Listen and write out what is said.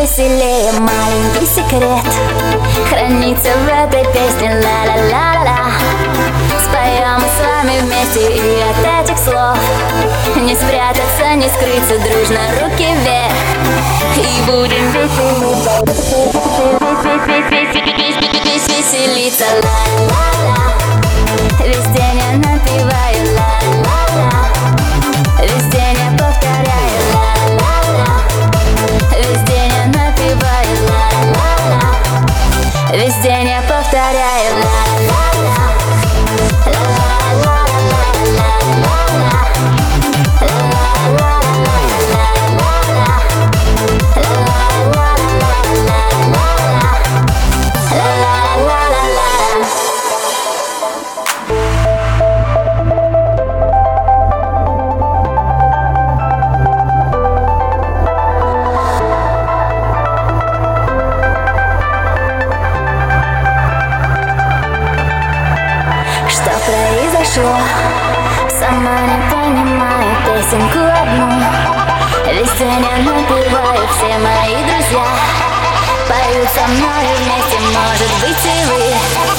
веселее. Маленький секрет хранится в этой песне. Ла-ла-ла-ла-ла. Споем мы с вами вместе, и от этих слов не спрятаться, не скрыться. Дружно руки вверх, и будем веселиться. Ла-ла-ла. Весь день я напеваю. Ла-ла-ла. Весь день я повторяю. Ла-ла-ла. Весь день я напеваю. Ла-ла-ла. Весь день я повторяю. Ла-ла-ла. Что произошло? Сама не понимаю песенку одну. Весь день я напеваю, все мои друзья поют со мной вместе, может быть и вы.